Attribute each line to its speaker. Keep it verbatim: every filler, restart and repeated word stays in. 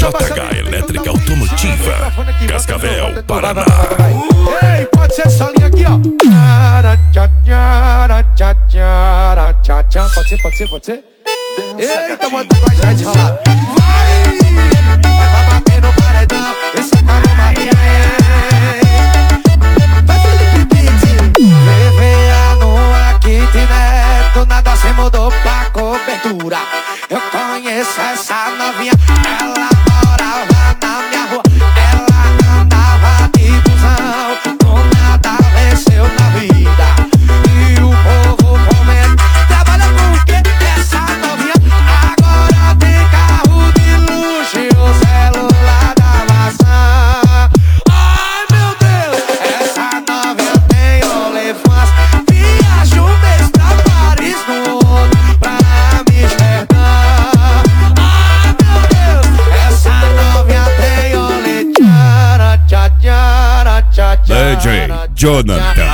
Speaker 1: J H Elétrica Automotiva, Cascavel, Paraná.
Speaker 2: Ei, pode ser essa linha aqui, ó. Pode ser, pode ser, pode ser. Eita, bota com a gente rolar. Vai! Vai bater no paredão. Esse tá no Maria. Vai, Felipe Pitt. V V A no kitnet. Do nada cê mudou pra cobertura. Eu conheço essa novinha. Ela morava na minha rua. Ela andava de busão. Do nada venceu na vida. E o povo comenta. Trabalha com o quê? Essa novinha. Agora tem carro de luxo e o celular da maçã. Ai meu Deus, essa novinha tem OnlyFans. Viaja um mês pra Paris, no outro pra Amsterdã. Ai meu Deus, essa novinha tem OnlyFans.
Speaker 1: D J Jonathan.